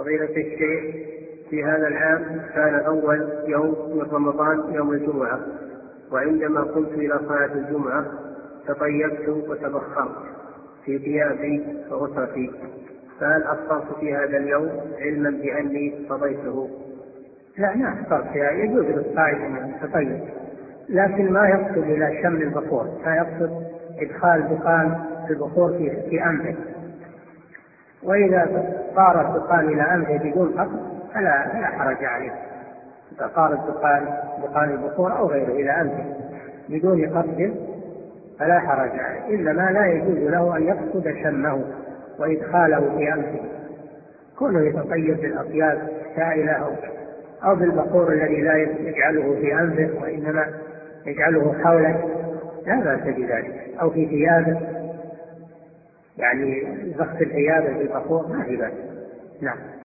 فضيلة الشيخ، في هذا العام كان أول يوم من رمضان يوم الجمعة، وعندما قمت إلى صلاة الجمعة تطيبت وتبخرت في ثيابي وأسرتي، فهل أفطرت في هذا اليوم علما بأني قضيته؟ لا، ما أفطرت فيها. يجوز للصائم أن يتطيب، لكن ما يقصد إلى شم البخور، ما يقصد إدخال دخان البخور في أنفه. وإذا صار الدخان إلى أنفه بدون قصد فلا حرج عليه. إذا صار دخان البخور أو غيره إلى أنفه بدون قصد فلا حرج عليه، إلا ما لا يجوز له أن يقصد شمه وإدخاله في أنفه. كونه يتطيب بالأطياب السائلة أو بالبخور الذي لا يجعله في أنفه وإنما يجعله حوله لا بأس بذلك، أو في ثيابه، يعني يغسل ثيابه بالبخور ما في بأس. نعم.